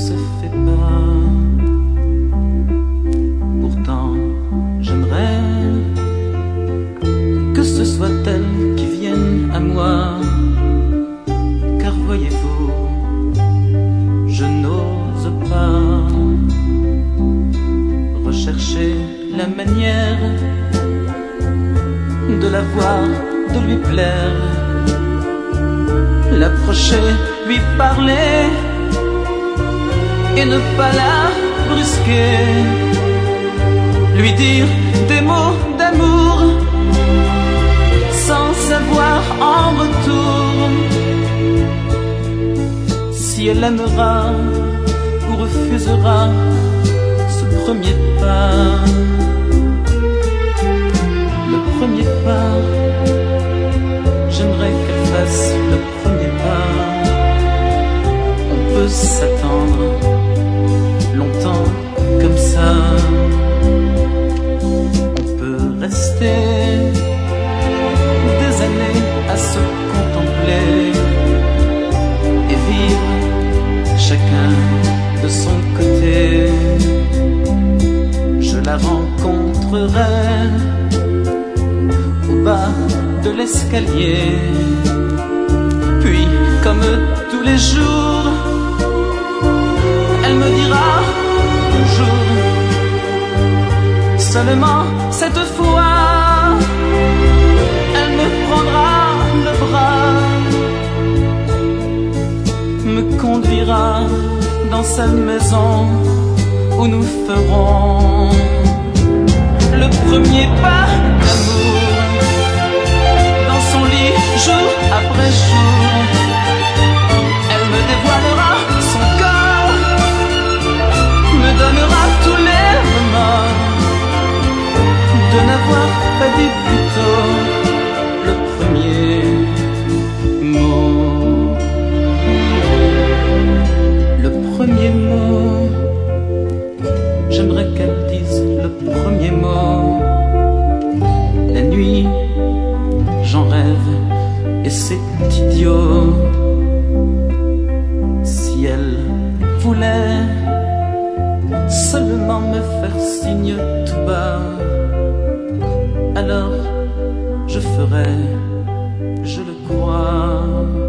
se fait pas. Pourtant, j'aimerais que ce soit elle qui vienne à moi. Car voyez-vous, je n'ose pas rechercher la manière de la voir, de lui plaire, l'approcher, lui parler et ne pas la brusquer, lui dire des mots d'amour sans savoir en retour si elle aimera ou refusera ce premier pas. Le premier pas, j'aimerais qu'elle fasse le premier pas. On peut s'attendre longtemps comme ça. On peut rester des années à se contempler et vivre chacun de son côté. Je la rencontrerai au bas de l'escalier, puis comme tous les jours, elle me dira bonjour. Seulement cette fois, elle me prendra le bras, me conduira dans sa maison où nous ferons le premier pas d'amour. Dans son lit, jour après jour, elle me dévoilera son corps, me donnera tous les remords de n'avoir pas dit plus tôt le premier mot. Le premier mot, j'aimerais qu'elle dise le premier mot. La nuit, j'en rêve et c'est idiot. Si elle voulait seulement me faire signe tout bas, alors je ferais, je le crois.